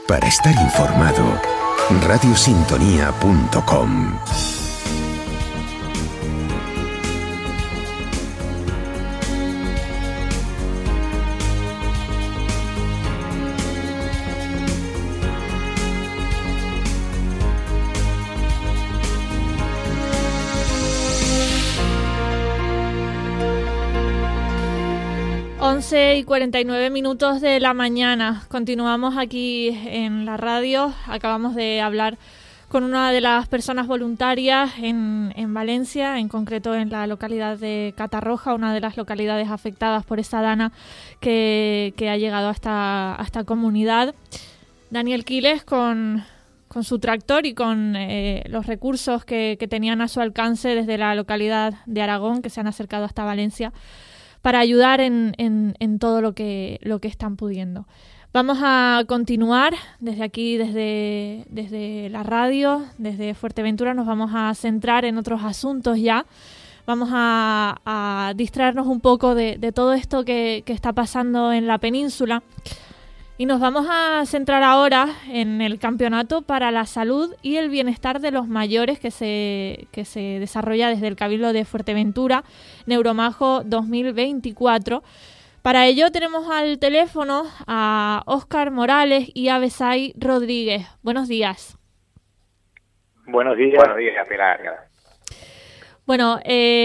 Para estar informado, radiosintonía.com. Y 49 minutos de la mañana. Continuamos aquí en la radio. Acabamos de hablar con una de las personas voluntarias en Valencia, en concreto en la localidad de Catarroja, una de las localidades afectadas por esa dana que ha llegado a esta comunidad. Daniel Quiles con su tractor y con los recursos que tenían a su alcance desde la localidad de Aragón, que se han acercado hasta Valencia para ayudar en todo lo que están pudiendo. Vamos a continuar desde aquí, desde la radio, desde Fuerteventura. Nos vamos a centrar en otros asuntos ya. Vamos a distraernos un poco de todo esto que está pasando en la península. Y nos vamos a centrar ahora en el Campeonato para la Salud y el Bienestar de los Mayores que se desarrolla desde el Cabildo de Fuerteventura, Neuromajo 2024. Para ello tenemos al teléfono a Óscar Morales y a Besay Rodríguez. Buenos días. Buenos días. Buenos días, Pilar. Bueno,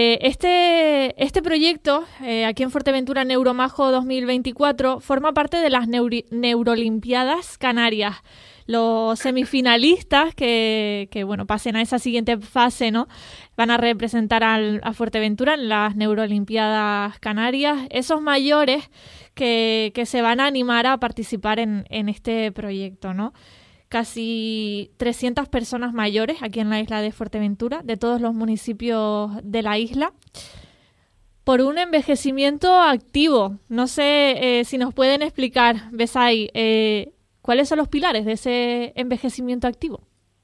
este proyecto, aquí en Fuerteventura, Neuromajo 2024, forma parte de las Neurolimpiadas Canarias. Los semifinalistas que pasen a esa siguiente fase, ¿no? Van a representar a Fuerteventura en las Neurolimpiadas Canarias. Esos mayores que se van a animar a participar en este proyecto, ¿no? Casi 300 personas mayores aquí en la isla de Fuerteventura, de todos los municipios de la isla, por un envejecimiento activo. No sé si nos pueden explicar, Besay, ¿cuáles son los pilares de ese envejecimiento activo?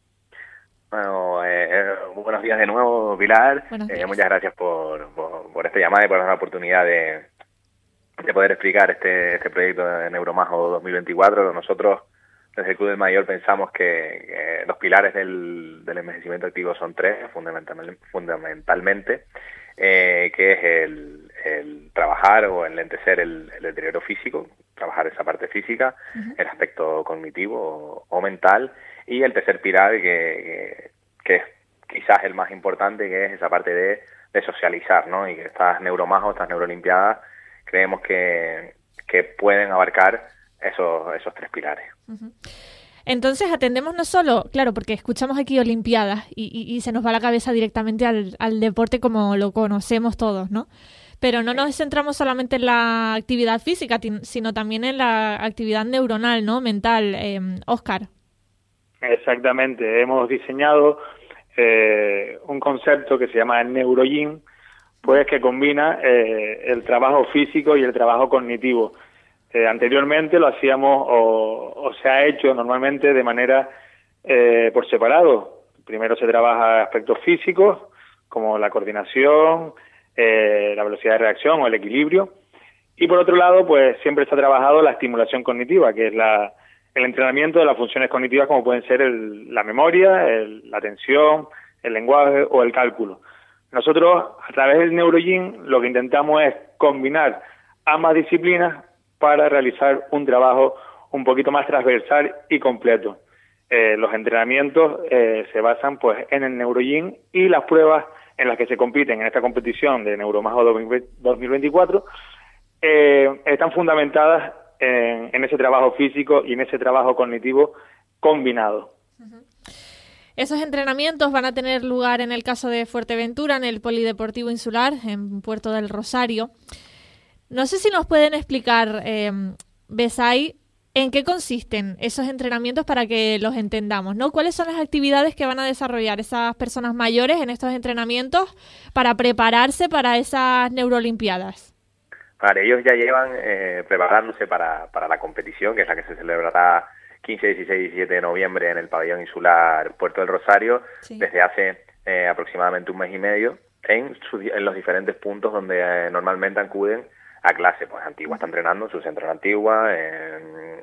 Bueno, buenos días de nuevo, Pilar. Muchas gracias por esta llamada y por la oportunidad de poder explicar este proyecto de Neuromajo 2024. Nosotros, desde el Club del Mayor, pensamos que los pilares del envejecimiento activo son tres, fundamentalmente, que es el trabajar o enlentecer el deterioro físico, trabajar esa parte física, el aspecto cognitivo o mental, y el tercer pilar, que es quizás el más importante, que es esa parte de socializar, ¿no? Y que estas neuromajos, estas neurolimpiadas, creemos que pueden abarcar esos tres pilares. Entonces atendemos no solo, claro, porque escuchamos aquí Olimpiadas y se nos va la cabeza directamente al deporte como lo conocemos todos, ¿no? Pero no nos centramos solamente en la actividad física, sino también en la actividad neuronal, ¿no? Mental, Óscar. Exactamente, hemos diseñado un concepto que se llama NeuroGym, pues que combina el trabajo físico y el trabajo cognitivo. Anteriormente lo hacíamos o se ha hecho normalmente de manera por separado. Primero se trabaja aspectos físicos como la coordinación, la velocidad de reacción o el equilibrio, y por otro lado pues siempre se ha trabajado la estimulación cognitiva, que es el entrenamiento de las funciones cognitivas como pueden ser la memoria, la atención, el lenguaje o el cálculo. Nosotros a través del NeuroGym lo que intentamos es combinar ambas disciplinas para realizar un trabajo un poquito más transversal y completo. Los entrenamientos se basan pues en el NeuroGym, y las pruebas en las que se compiten en esta competición de Neuromajo 2024 están fundamentadas en ese trabajo físico y en ese trabajo cognitivo combinado. Esos entrenamientos van a tener lugar en el caso de Fuerteventura, en el Polideportivo Insular, en Puerto del Rosario. No sé si nos pueden explicar, Besay, en qué consisten esos entrenamientos para que los entendamos, ¿no? ¿Cuáles son las actividades que van a desarrollar esas personas mayores en estos entrenamientos para prepararse para esas Neurolimpiadas? Vale, ellos ya llevan preparándose para la competición, que es la que se celebrará 15, 16 y 17 de noviembre en el pabellón insular Puerto del Rosario, sí, desde hace aproximadamente un mes y medio, en los diferentes puntos donde normalmente acuden a clase. Pues Antigua está entrenando en su centro en Antigua,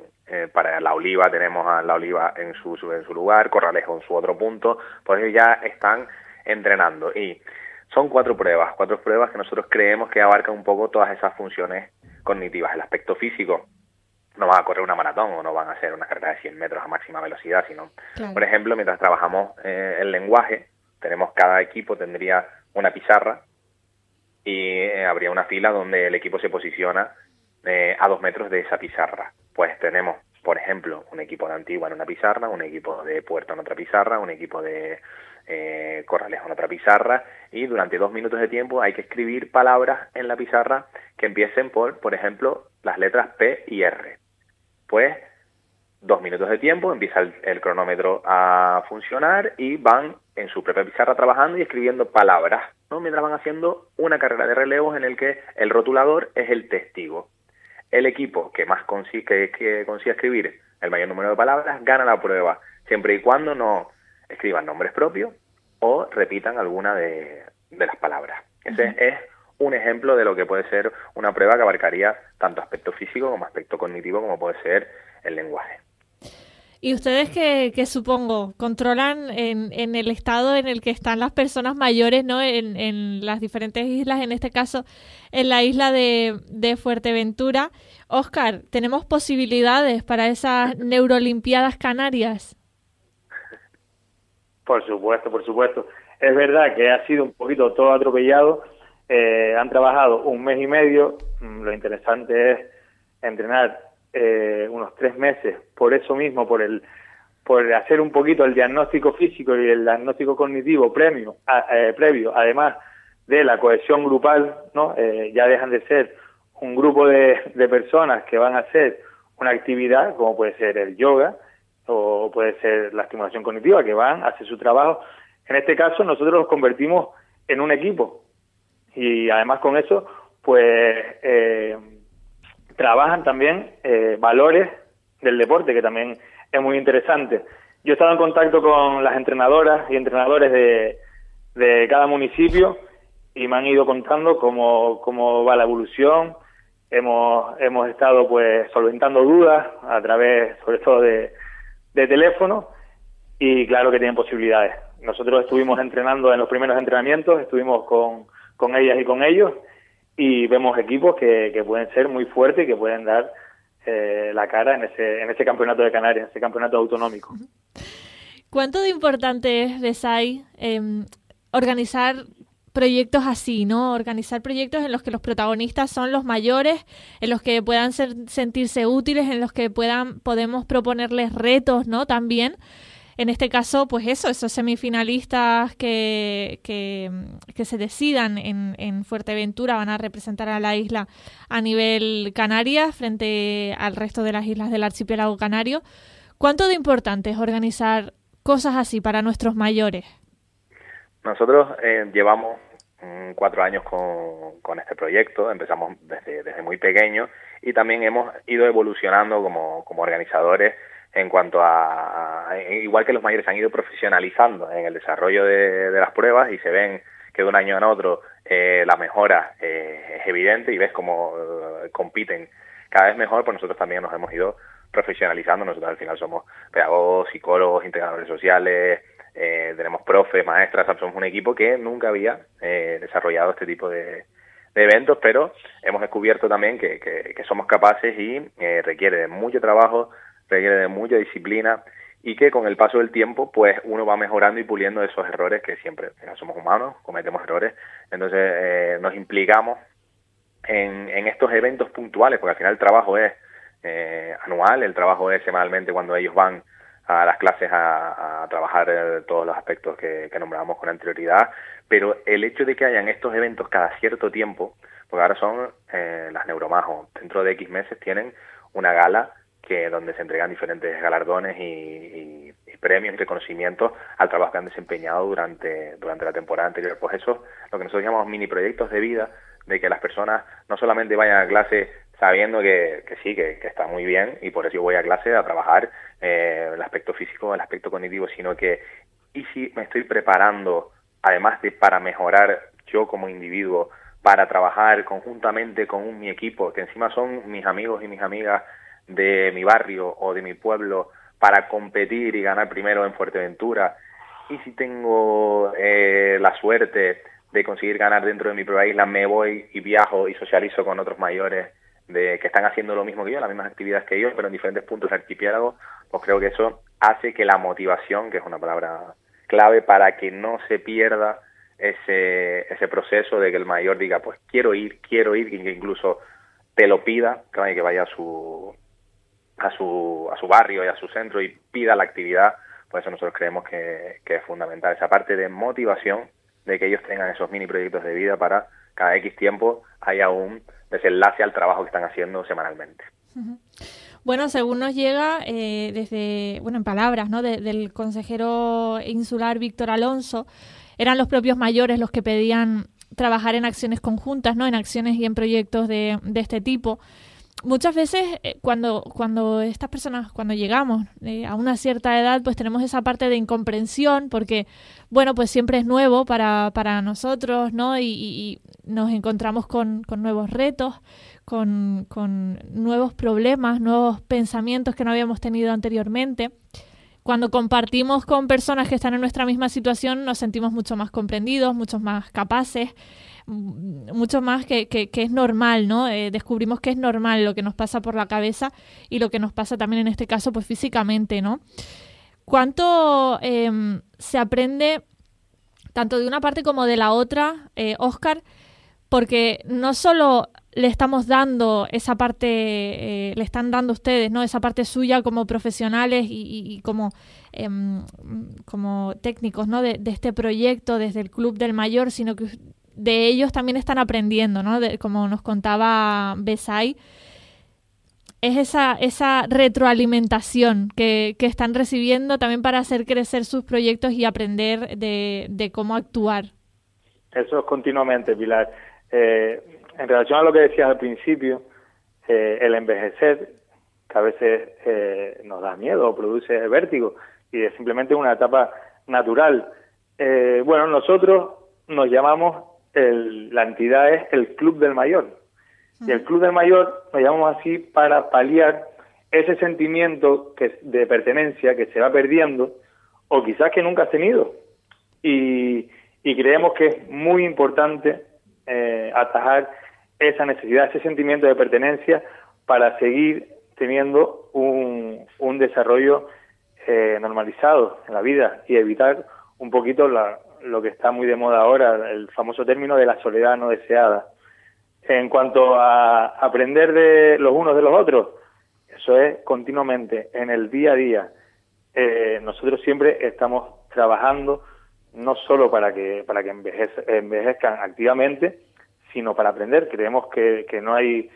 para la Oliva tenemos a la Oliva en su lugar, Corralejo en su otro punto, pues ellos ya están entrenando. Y son 4 pruebas que nosotros creemos que abarcan un poco todas esas funciones cognitivas. El aspecto físico, no van a correr una maratón o no van a hacer una carrera de 100 metros a máxima velocidad, sino, claro, por ejemplo, mientras trabajamos el lenguaje, cada equipo tendría una pizarra y habría una fila donde el equipo se posiciona a 2 metros de esa pizarra. Pues tenemos, por ejemplo, un equipo de Antigua en una pizarra, un equipo de Puerto en otra pizarra, un equipo de Corralejo en otra pizarra, y durante 2 minutos de tiempo hay que escribir palabras en la pizarra que empiecen por ejemplo, las letras P y R. Pues 2 minutos de tiempo, empieza el cronómetro a funcionar y van en su propia pizarra trabajando y escribiendo palabras, ¿no? Mientras van haciendo una carrera de relevos en el que el rotulador es el testigo. El equipo que más consiga escribir el mayor número de palabras gana la prueba, siempre y cuando no escriban nombres propios o repitan alguna de las palabras. Ese es un ejemplo de lo que puede ser una prueba que abarcaría tanto aspecto físico como aspecto cognitivo, como puede ser el lenguaje. Y ustedes que supongo controlan en el estado en el que están las personas mayores, ¿no? En las diferentes islas, en este caso en la isla de Fuerteventura. Óscar, ¿tenemos posibilidades para esas Neurolimpiadas Canarias? Por supuesto. Es verdad que ha sido un poquito todo atropellado. Han trabajado 1 mes y medio. Lo interesante es entrenar unos 3 meses, por eso mismo, por hacer un poquito el diagnóstico físico y el diagnóstico cognitivo previo, además de la cohesión grupal, ¿no? Ya dejan de ser un grupo de personas que van a hacer una actividad, como puede ser el yoga, o puede ser la estimulación cognitiva, que van a hacer su trabajo. En este caso, nosotros los convertimos en un equipo, y además con eso, pues trabajan también valores del deporte, que también es muy interesante. Yo he estado en contacto con las entrenadoras y entrenadores de cada municipio y me han ido contando cómo va la evolución. Hemos estado pues solventando dudas a través, sobre todo, de teléfono, y claro que tienen posibilidades. Nosotros estuvimos entrenando en los primeros entrenamientos, estuvimos con ellas y con ellos, y vemos equipos que pueden ser muy fuertes y que pueden dar la cara en ese campeonato de Canarias, en ese campeonato autonómico. ¿Cuánto de importante es, Besay, organizar proyectos así, ¿no? Organizar proyectos en los que los protagonistas son los mayores, en los que puedan sentirse útiles, en los que podemos proponerles retos, ¿no? También. En este caso, pues esos semifinalistas que se decidan en Fuerteventura van a representar a la isla a nivel Canarias frente al resto de las islas del archipiélago canario. ¿Cuánto de importante es organizar cosas así para nuestros mayores? Nosotros llevamos 4 años con este proyecto, empezamos desde muy pequeños y también hemos ido evolucionando como organizadores en cuanto a igual que los mayores han ido profesionalizando en el desarrollo de las pruebas, y se ven que de un año a otro la mejora es evidente, y ves cómo compiten cada vez mejor. Pues nosotros también nos hemos ido profesionalizando. Nosotros al final somos pedagogos, psicólogos, integradores sociales, tenemos profes, maestras. Somos un equipo que nunca había desarrollado este tipo de eventos, pero hemos descubierto también que somos capaces, y requiere de mucho trabajo, requiere de mucha disciplina, y que con el paso del tiempo pues uno va mejorando y puliendo esos errores, que siempre somos humanos, cometemos errores. Entonces nos implicamos en estos eventos puntuales, porque al final el trabajo es anual, el trabajo es semanalmente cuando ellos van a las clases a trabajar todos los aspectos que nombramos con anterioridad, pero el hecho de que hayan estos eventos cada cierto tiempo, porque ahora son las Neuromajos, dentro de X meses tienen una gala donde se entregan diferentes galardones y premios y reconocimientos al trabajo que han desempeñado durante la temporada anterior. Pues eso, lo que nosotros llamamos mini proyectos de vida, de que las personas no solamente vayan a clase sabiendo que sí, que está muy bien, y por eso yo voy a clase a trabajar el aspecto físico, el aspecto cognitivo, sino que, y si me estoy preparando, además de para mejorar yo como individuo, para trabajar conjuntamente con mi equipo, que encima son mis amigos y mis amigas de mi barrio o de mi pueblo para competir y ganar primero en Fuerteventura, y si tengo la suerte de conseguir ganar dentro de mi propia isla, me voy y viajo y socializo con otros mayores que están haciendo lo mismo que yo, las mismas actividades que yo, pero en diferentes puntos del archipiélago, pues creo que eso hace que la motivación, que es una palabra clave para que no se pierda ese proceso de que el mayor diga, pues quiero ir, y que incluso te lo pida, que vaya a su barrio y a su centro y pida la actividad. Por eso nosotros creemos que es fundamental esa parte de motivación, de que ellos tengan esos mini proyectos de vida para cada X tiempo haya un desenlace al trabajo que están haciendo semanalmente. Uh-huh. Bueno, según nos llega en palabras, ¿no?, del consejero insular Víctor Alonso, eran los propios mayores los que pedían trabajar en acciones conjuntas, ¿no?, en acciones y en proyectos de este tipo. Muchas veces cuando estas personas, cuando llegamos a una cierta edad, pues tenemos esa parte de incomprensión porque, bueno, pues siempre es nuevo para nosotros, ¿no? Y nos encontramos con nuevos retos, con nuevos problemas, nuevos pensamientos que no habíamos tenido anteriormente. Cuando compartimos con personas que están en nuestra misma situación, nos sentimos mucho más comprendidos, mucho más capaces, mucho más que es normal, ¿no? Descubrimos que es normal lo que nos pasa por la cabeza y lo que nos pasa también en este caso, pues físicamente, ¿no? ¿Cuánto se aprende tanto de una parte como de la otra, Óscar? Porque no solo le estamos dando esa parte, le están dando ustedes, ¿no?, esa parte suya como profesionales y como técnicos, ¿no?, de este proyecto desde el Club del Mayor, sino que de ellos también están aprendiendo, ¿no? Como nos contaba Besay, es esa retroalimentación que están recibiendo también para hacer crecer sus proyectos y aprender de cómo actuar. Eso es continuamente, Pilar. En relación a lo que decías al principio, el envejecer, que a veces nos da miedo o produce vértigo, y es simplemente una etapa natural. Nosotros nos llamamos, la entidad es el Club del Mayor. Y el Club del Mayor nos llamamos así para paliar ese sentimiento de pertenencia que se va perdiendo, o quizás que nunca has tenido. Y creemos que es muy importante atajar esa necesidad, ese sentimiento de pertenencia para seguir teniendo un desarrollo normalizado en la vida y evitar un poquito lo que está muy de moda ahora, el famoso término de la soledad no deseada. En cuanto a aprender de los unos de los otros, eso es continuamente, en el día a día. Nosotros siempre estamos trabajando no solo para que envejezcan activamente, sino para aprender. Creemos que no hay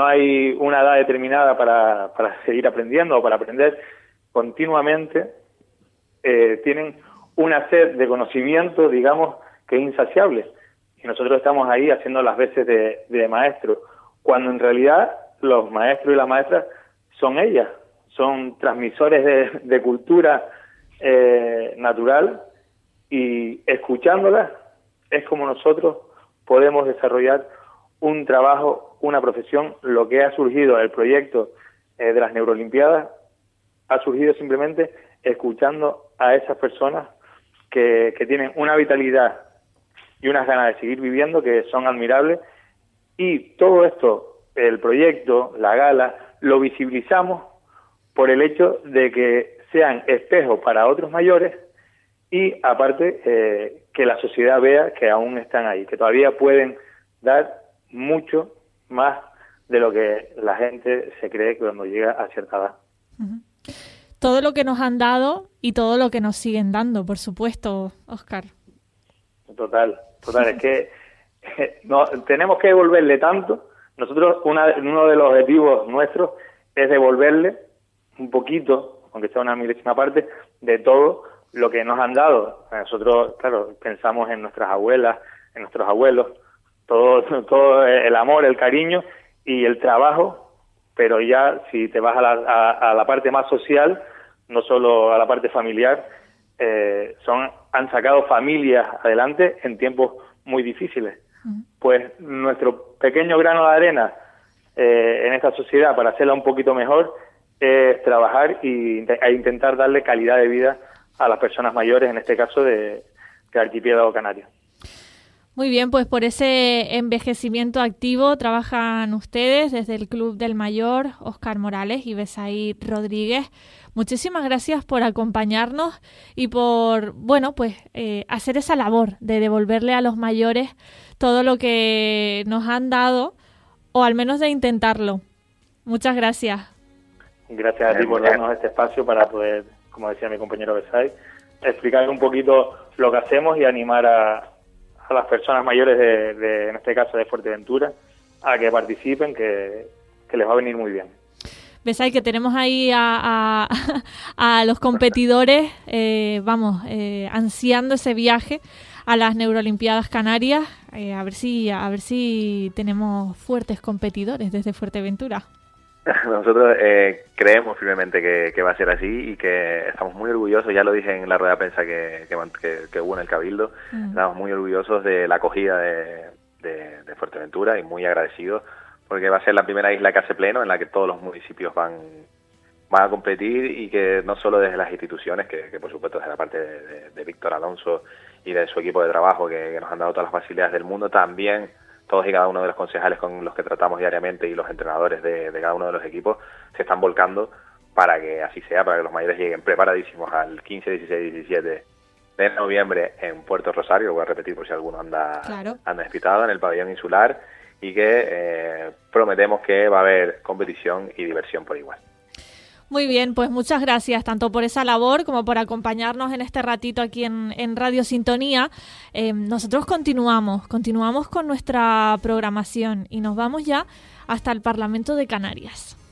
una edad determinada para seguir aprendiendo o para aprender continuamente. Tienen una sed de conocimiento, digamos, que es insaciable. Y nosotros estamos ahí haciendo las veces de maestro, cuando en realidad los maestros y las maestras son ellas, son transmisores de cultura natural, y escuchándolas es como nosotros podemos desarrollar un trabajo, una profesión. Lo que ha surgido, el proyecto de las Neuroolimpiadas, ha surgido simplemente escuchando a esas personas que tienen una vitalidad y unas ganas de seguir viviendo que son admirables, y todo esto, el proyecto, la gala, lo visibilizamos por el hecho de que sean espejos para otros mayores y aparte que la sociedad vea que aún están ahí, que todavía pueden dar mucho más de lo que la gente se cree cuando llega a cierta edad. Uh-huh. Todo lo que nos han dado y todo lo que nos siguen dando, por supuesto, Óscar. Total, es que no, tenemos que devolverle tanto. Nosotros, uno de los objetivos nuestros es devolverle un poquito, aunque sea una milésima parte, de todo lo que nos han dado. Nosotros, claro, pensamos en nuestras abuelas, en nuestros abuelos, todo el amor, el cariño y el trabajo, pero ya si te vas a la parte más social, no solo a la parte familiar, han sacado familias adelante en tiempos muy difíciles. Pues nuestro pequeño grano de arena en esta sociedad para hacerla un poquito mejor es trabajar e intentar darle calidad de vida a las personas mayores, en este caso del archipiélago canario. Muy bien, pues por ese envejecimiento activo trabajan ustedes desde el Club del Mayor, Óscar Morales y Besaid Rodríguez. Muchísimas gracias por acompañarnos y por, hacer esa labor de devolverle a los mayores todo lo que nos han dado, o al menos de intentarlo. Muchas gracias. Gracias a ti por darnos este espacio para poder, como decía mi compañero Besaid, explicar un poquito lo que hacemos y animar a las personas mayores en este caso de Fuerteventura, a que participen, que les va a venir muy bien. Besaid, que tenemos ahí a los competidores, ansiando ese viaje a las Neuroolimpiadas Canarias, a ver si tenemos fuertes competidores desde Fuerteventura. Nosotros creemos firmemente que va a ser así y que estamos muy orgullosos, ya lo dije en la rueda de prensa que hubo en el Cabildo, estamos muy orgullosos de la acogida de Fuerteventura y muy agradecidos porque va a ser la primera isla que hace pleno en la que todos los municipios van a competir y que no solo desde las instituciones, que por supuesto desde la parte de Víctor Alonso y de su equipo de trabajo que nos han dado todas las facilidades del mundo, también todos y cada uno de los concejales con los que tratamos diariamente y los entrenadores de cada uno de los equipos se están volcando para que así sea, para que los mayores lleguen preparadísimos al 15, 16, 17 de noviembre en Puerto Rosario, voy a repetir por si alguno anda despistado, en el pabellón insular, y que prometemos que va a haber competición y diversión por igual. Muy bien, pues muchas gracias tanto por esa labor como por acompañarnos en este ratito aquí en Radio Sintonía. Nosotros continuamos con nuestra programación y nos vamos ya hasta el Parlamento de Canarias.